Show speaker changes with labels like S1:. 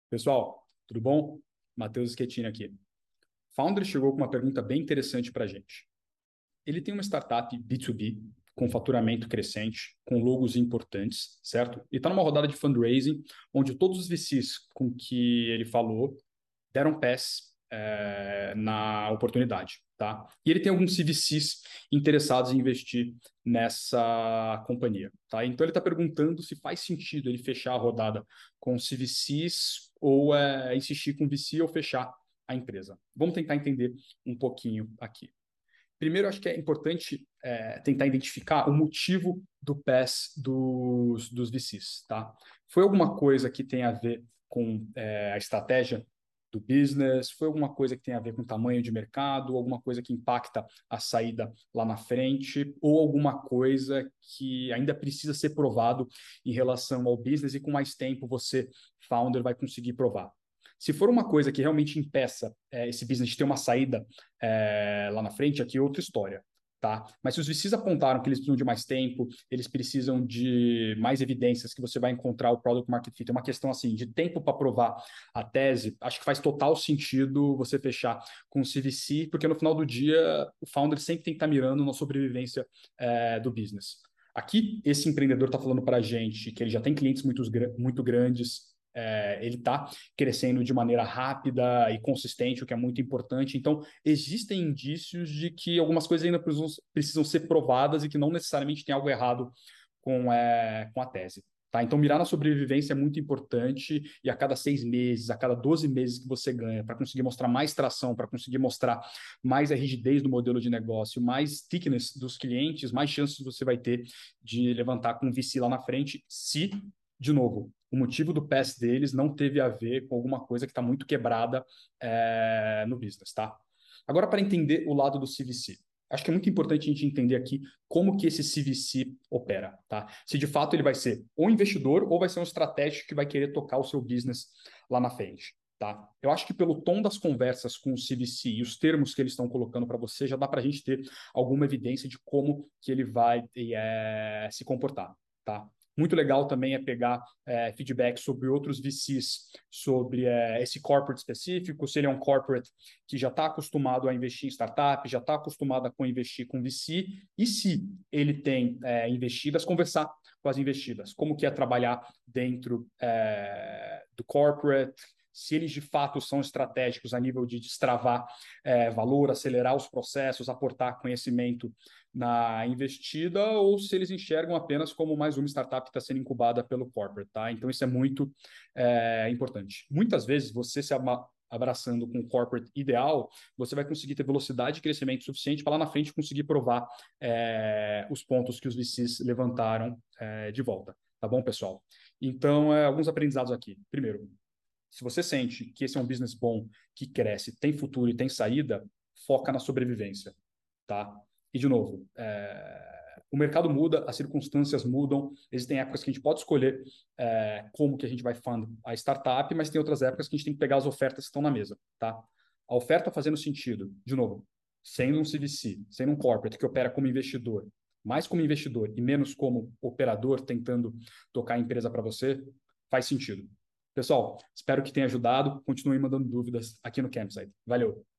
S1: Pessoal, tudo bom? Matheus Schettini aqui. Founder chegou com uma pergunta bem interessante para a gente. Ele tem uma startup B2B com faturamento crescente, com logos importantes, certo? E está numa rodada de fundraising, onde todos os VCs com que ele falou deram pés na oportunidade, tá? E ele tem alguns CVCs interessados em investir nessa companhia, tá? Então ele está perguntando se faz sentido ele fechar a rodada com CVCs ou insistir com VC ou fechar a empresa. Vamos tentar entender um pouquinho aqui. Primeiro, acho que é importante tentar identificar o motivo do PES dos VCs, tá? Foi alguma coisa que tem a ver com a estratégia do business? Foi alguma coisa que tem a ver com o tamanho de mercado? Alguma coisa que impacta a saída lá na frente? Ou alguma coisa que ainda precisa ser provado em relação ao business e com mais tempo você, founder, vai conseguir provar? Se for uma coisa que realmente impeça esse business de ter uma saída lá na frente, aqui é outra história. Tá? Mas se os VCs apontaram que eles precisam de mais tempo, eles precisam de mais evidências que você vai encontrar o product market fit, é uma questão assim de tempo para provar a tese, acho que faz total sentido você fechar com o CVC, porque no final do dia o founder sempre tem que estar mirando na sobrevivência do business. Aqui, esse empreendedor está falando para a gente que ele já tem clientes muito grandes, ele está crescendo de maneira rápida e consistente, o que é muito importante. Então, existem indícios de que algumas coisas ainda precisam ser provadas e que não necessariamente tem algo errado com a tese. Tá? Então, mirar na sobrevivência é muito importante e a cada 6 meses, a cada 12 meses que você ganha para conseguir mostrar mais tração, para conseguir mostrar mais a rigidez do modelo de negócio, mais thickness dos clientes, mais chances você vai ter de levantar com VC lá na frente, se, de novo, o motivo do PES deles não teve a ver com alguma coisa que está muito quebrada no business, tá? Agora, para entender o lado do CVC. Acho que é muito importante a gente entender aqui como que esse CVC opera, tá? Se de fato ele vai ser um investidor ou vai ser um estratégico que vai querer tocar o seu business lá na frente, tá? Eu acho que pelo tom das conversas com o CVC e os termos que eles estão colocando para você, já dá para a gente ter alguma evidência de como que ele vai se comportar, tá? Muito legal também é pegar feedback sobre outros VCs, sobre esse corporate específico, se ele é um corporate que já está acostumado a investir em startup, já está acostumado a investir com VC, e se ele tem investidas, conversar com as investidas, como que é trabalhar dentro do corporate, se eles de fato são estratégicos a nível de destravar valor, acelerar os processos, aportar conhecimento na investida, ou se eles enxergam apenas como mais uma startup que está sendo incubada pelo corporate, tá? Então isso é muito importante. Muitas vezes você se abraçando com o corporate ideal, você vai conseguir ter velocidade de crescimento suficiente para lá na frente conseguir provar os pontos que os VCs levantaram de volta. Tá bom, pessoal? Então, alguns aprendizados aqui. Primeiro, se você sente que esse é um business bom, que cresce, tem futuro e tem saída, foca na sobrevivência, tá? E, de novo, o mercado muda, as circunstâncias mudam, existem épocas que a gente pode escolher como que a gente vai fund a startup, mas tem outras épocas que a gente tem que pegar as ofertas que estão na mesa, tá? A oferta fazendo sentido, de novo, sendo um CVC, sendo um corporate que opera como investidor, mais como investidor e menos como operador tentando tocar a empresa para você, faz sentido. Pessoal, espero que tenha ajudado. Continue mandando dúvidas aqui no Campsite. Valeu!